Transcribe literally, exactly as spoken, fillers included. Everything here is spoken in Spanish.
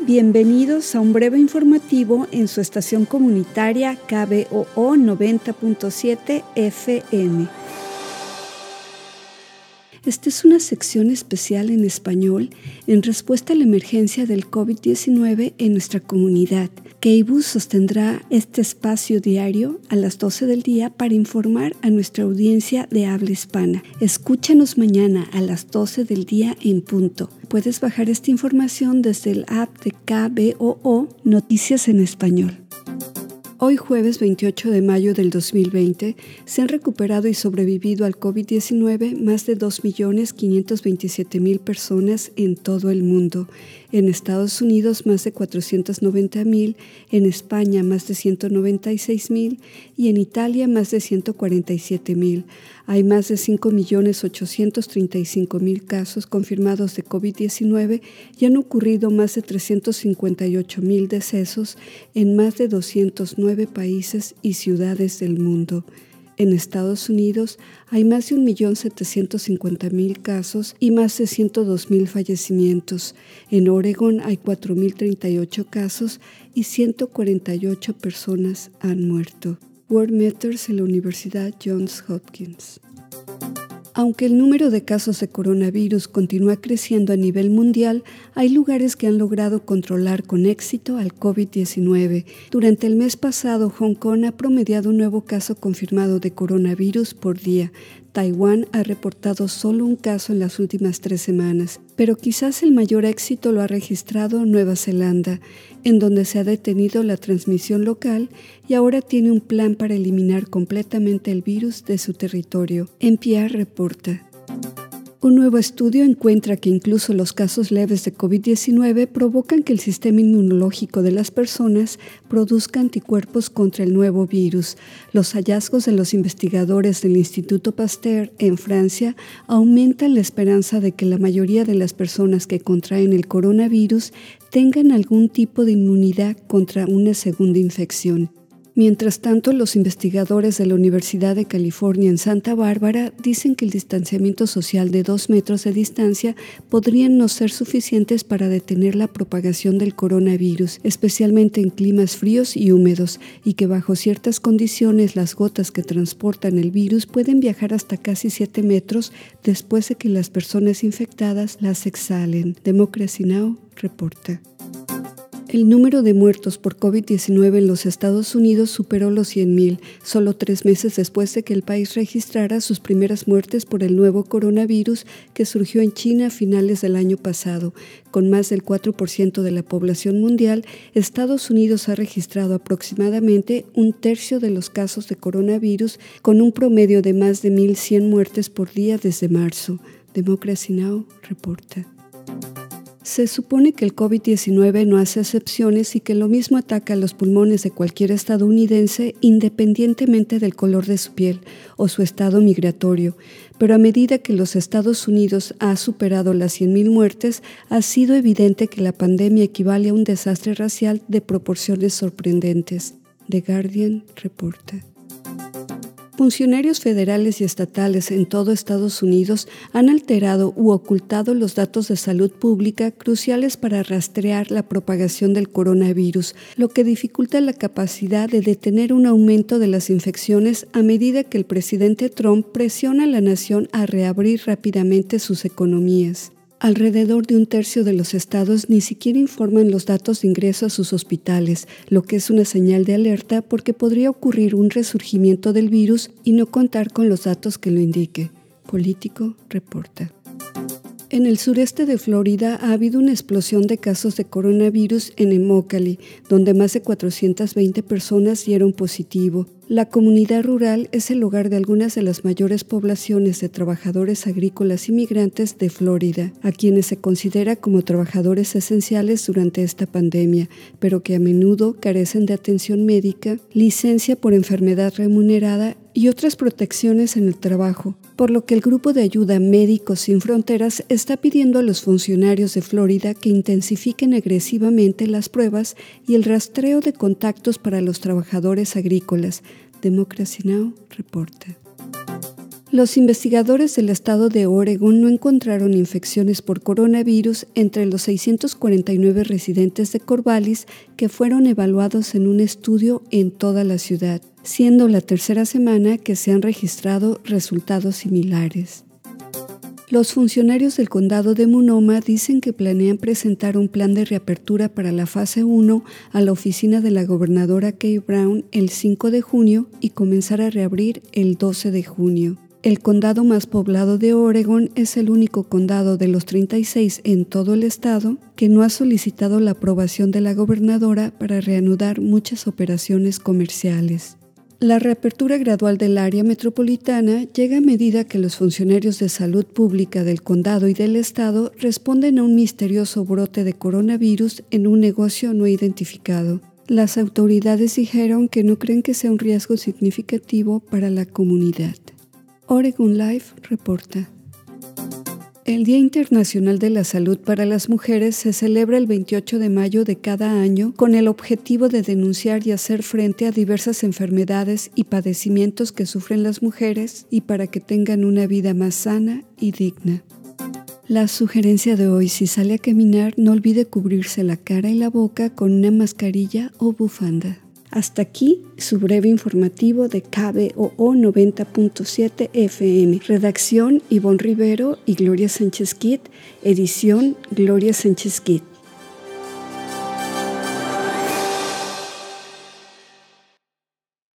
Bienvenidos a un breve informativo en su estación comunitaria K B O O noventa punto siete F M. Esta es una sección especial en español en respuesta a la emergencia del COVID diecinueve en nuestra comunidad. K B U sostendrá este espacio diario a las doce del día para informar a nuestra audiencia de habla hispana. Escúchanos mañana a las doce del día en punto. Puedes bajar esta información desde el app de K B O O Noticias en Español. Hoy jueves veintiocho de mayo del dos mil veinte se han recuperado y sobrevivido al COVID diecinueve más de dos millones quinientos veintisiete mil personas en todo el mundo. En Estados Unidos más de cuatrocientos noventa mil, en España más de ciento noventa y seis mil y en Italia más de ciento cuarenta y siete mil. Hay más de cinco millones ochocientos treinta y cinco mil casos confirmados de COVID diecinueve y han ocurrido más de trescientos cincuenta y ocho mil decesos en más de doscientos nueve países y ciudades del mundo. En Estados Unidos hay más de un millón setecientos cincuenta mil casos y más de ciento dos mil fallecimientos. En Oregón hay cuatro mil treinta y ocho casos y ciento cuarenta y ocho personas han muerto. World Matters en la Universidad Johns Hopkins. Aunque el número de casos de coronavirus continúa creciendo a nivel mundial, hay lugares que han logrado controlar con éxito al COVID diecinueve. Durante el mes pasado, Hong Kong ha promediado un nuevo caso confirmado de coronavirus por día. Taiwán ha reportado solo un caso en las últimas tres semanas, pero quizás el mayor éxito lo ha registrado Nueva Zelanda, en donde se ha detenido la transmisión local y ahora tiene un plan para eliminar completamente el virus de su territorio. N P R reporta. Un nuevo estudio encuentra que incluso los casos leves de COVID diecinueve provocan que el sistema inmunológico de las personas produzca anticuerpos contra el nuevo virus. Los hallazgos de los investigadores del Instituto Pasteur en Francia aumentan la esperanza de que la mayoría de las personas que contraen el coronavirus tengan algún tipo de inmunidad contra una segunda infección. Mientras tanto, los investigadores de la Universidad de California en Santa Bárbara dicen que el distanciamiento social de dos metros de distancia podrían no ser suficientes para detener la propagación del coronavirus, especialmente en climas fríos y húmedos, y que bajo ciertas condiciones las gotas que transportan el virus pueden viajar hasta casi siete metros después de que las personas infectadas las exhalen. Democracy Now! Reporta. El número de muertos por COVID diecinueve en los Estados Unidos superó los cien mil, solo tres meses después de que el país registrara sus primeras muertes por el nuevo coronavirus que surgió en China a finales del año pasado. Con más del cuatro por ciento de la población mundial, Estados Unidos ha registrado aproximadamente un tercio de los casos de coronavirus, con un promedio de más de mil cien muertes por día desde marzo. Democracy Now! Reporta. Se supone que el COVID diecinueve no hace excepciones y que lo mismo ataca a los pulmones de cualquier estadounidense independientemente del color de su piel o su estado migratorio, pero a medida que los Estados Unidos ha superado las cien mil muertes, ha sido evidente que la pandemia equivale a un desastre racial de proporciones sorprendentes. The Guardian reporta. Funcionarios federales y estatales en todo Estados Unidos han alterado u ocultado los datos de salud pública cruciales para rastrear la propagación del coronavirus, lo que dificulta la capacidad de detener un aumento de las infecciones a medida que el presidente Trump presiona a la nación a reabrir rápidamente sus economías. Alrededor de un tercio de los estados ni siquiera informan los datos de ingreso a sus hospitales, lo que es una señal de alerta porque podría ocurrir un resurgimiento del virus y no contar con los datos que lo indique. Político reporta. En el sureste de Florida ha habido una explosión de casos de coronavirus en Immokalee, donde más de cuatrocientas veinte personas dieron positivo. La comunidad rural es el hogar de algunas de las mayores poblaciones de trabajadores agrícolas inmigrantes de Florida, a quienes se considera como trabajadores esenciales durante esta pandemia, pero que a menudo carecen de atención médica, licencia por enfermedad remunerada y otras protecciones en el trabajo, por lo que el grupo de ayuda Médicos Sin Fronteras está pidiendo a los funcionarios de Florida que intensifiquen agresivamente las pruebas y el rastreo de contactos para los trabajadores agrícolas. Democracy Now! Reporta. Los investigadores del estado de Oregón no encontraron infecciones por coronavirus entre los seiscientos cuarenta y nueve residentes de Corvallis que fueron evaluados en un estudio en toda la ciudad, siendo la tercera semana que se han registrado resultados similares. Los funcionarios del condado de Multnomah dicen que planean presentar un plan de reapertura para la fase uno a la oficina de la gobernadora Kay Brown el cinco de junio y comenzar a reabrir el doce de junio. El condado más poblado de Oregón es el único condado de los treinta y seis en todo el estado que no ha solicitado la aprobación de la gobernadora para reanudar muchas operaciones comerciales. La reapertura gradual del área metropolitana llega a medida que los funcionarios de salud pública del condado y del estado responden a un misterioso brote de coronavirus en un negocio no identificado. Las autoridades dijeron que no creen que sea un riesgo significativo para la comunidad. Oregon Live reporta. El Día Internacional de la Salud para las Mujeres se celebra el veintiocho de mayo de cada año con el objetivo de denunciar y hacer frente a diversas enfermedades y padecimientos que sufren las mujeres y para que tengan una vida más sana y digna. La sugerencia de hoy: si sale a caminar, no olvide cubrirse la cara y la boca con una mascarilla o bufanda. Hasta aquí su breve informativo de K B O O noventa punto siete F M. Redacción: Ivonne Rivero y Gloria Sánchez Kit. Edición: Gloria Sánchez Kit.